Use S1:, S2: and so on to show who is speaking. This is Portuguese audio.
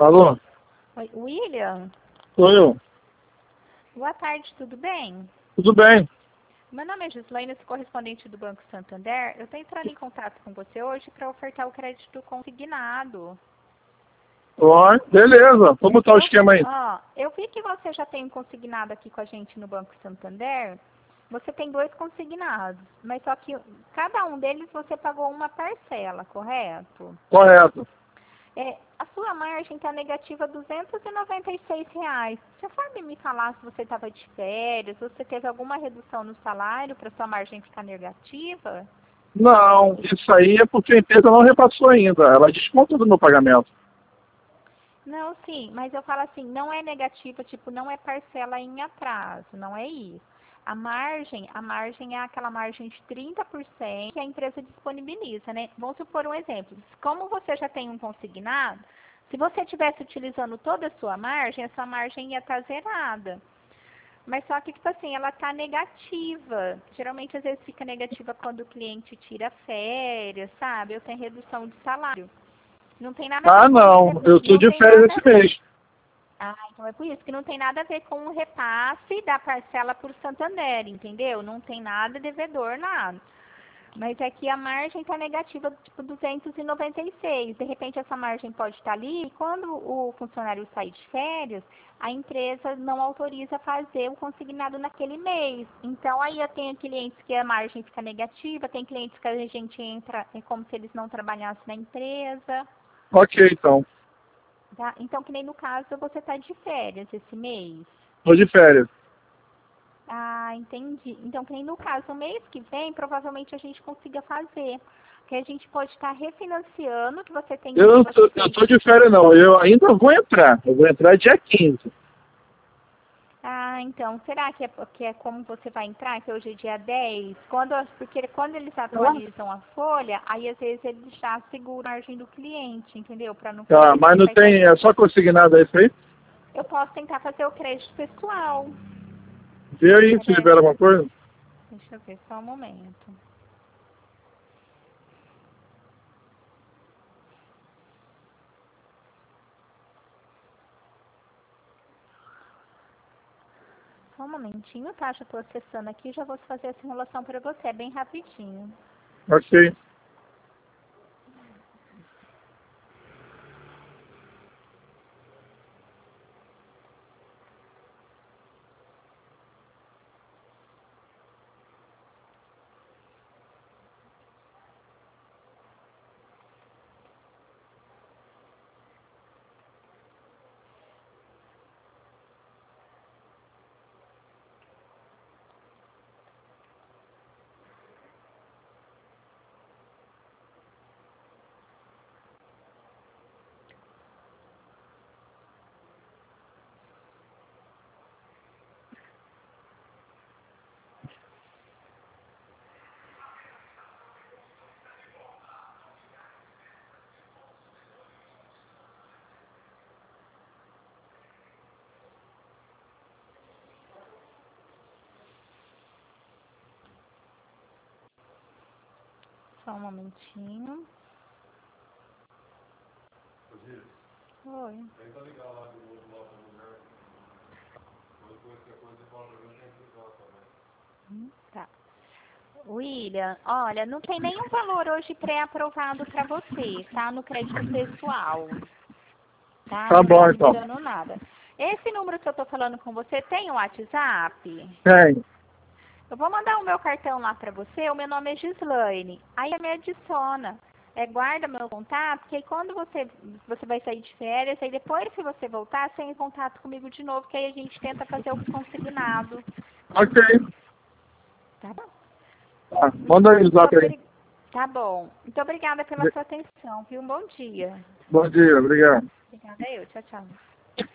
S1: Alô?
S2: Oi, William?
S1: Sou eu.
S2: Boa tarde, tudo bem?
S1: Tudo bem?
S2: Meu nome é Gislaine, sou correspondente do Banco Santander. Eu estou entrando em contato com você hoje para ofertar o crédito consignado.
S1: Ó, beleza. Como tá o esquema aí?
S2: Eu vi que você já tem um consignado aqui com a gente no Banco Santander. Você tem 2 consignados, mas só que cada um deles você pagou uma parcela, correto?
S1: Correto.
S2: A sua margem está negativa R$ 296. Você sabe me falar se você estava de férias, se você teve alguma redução no salário para sua margem ficar negativa?
S1: Não, isso aí é porque a empresa não repassou ainda. Ela desconta do meu pagamento.
S2: Não, sim, mas eu falo assim, não é negativa, tipo, não é parcela em atraso, não é isso. A margem é aquela margem de 30% que a empresa disponibiliza, né? Vamos supor um exemplo. Como você já tem um consignado, se você estivesse utilizando toda a sua margem, essa margem ia estar zerada. Mas só que, tipo assim, ela está negativa. Geralmente, às vezes, fica negativa quando o cliente tira férias, sabe? Eu tenho redução de salário. Não tem nada a ver
S1: Ah, não. Eu tô
S2: não
S1: de
S2: tem
S1: férias
S2: nada.
S1: esse mês.
S2: Então é por isso que não tem nada a ver com o repasse da parcela por Santander, entendeu? Não tem nada devedor, nada. Mas é que a margem está negativa, tipo 296. De repente essa margem pode estar ali e quando o funcionário sair de férias, a empresa não autoriza fazer o consignado naquele mês. Então aí eu tenho clientes que a margem fica negativa, tem clientes que a gente entra como se eles não trabalhassem na empresa.
S1: Ok, então.
S2: Tá? Então, que nem no caso, você está de férias esse mês.
S1: Tô de férias.
S2: Ah, entendi. Então, que nem no caso, no mês que vem, provavelmente a gente consiga fazer. Porque a gente pode estar refinanciando, que você tem...
S1: Eu tô de férias, não. Eu ainda vou entrar. Eu vou entrar dia 15.
S2: Ah, então, será que é como você vai entrar, que hoje é dia 10? Porque quando eles atualizam a folha, aí às vezes eles já seguram a margem do cliente, entendeu? Para não
S1: Tá,
S2: fazer...
S1: mas não tem... É só consignado aí isso aí?
S2: Eu posso tentar fazer o crédito pessoal.
S1: Vê aí se libera alguma coisa.
S2: Deixa eu ver, só um momento. Só um momentinho, tá? Já estou acessando aqui, já vou fazer essa simulação para você, é bem rapidinho.
S1: Ok.
S2: Só um momentinho. Oi.
S3: Tenta ligar lá de novo lá para o lugar. Depois que a coisa fala para mim, tem que ligar também.
S2: Tá. William, olha, não tem nenhum valor hoje pré-aprovado para você, tá? No crédito pessoal. Tá?
S1: Tá
S2: Não tá
S1: bom, então.
S2: liberando nada. Esse número que eu tô falando com você tem o WhatsApp?
S1: Tem.
S2: Eu vou mandar o meu cartão lá para você, o meu nome é Gislaine. Aí me adiciona. Guarda meu contato, porque aí quando você vai sair de férias, aí depois que você voltar, você entra em contato comigo de novo, que aí a gente tenta fazer o consignado.
S1: Ok.
S2: Tá bom?
S1: Tá. Manda aí o zap aí.
S2: Tá bom. Muito obrigada pela sua atenção, viu? Um bom dia.
S1: Bom dia, obrigado.
S2: Obrigada eu. Tchau, tchau.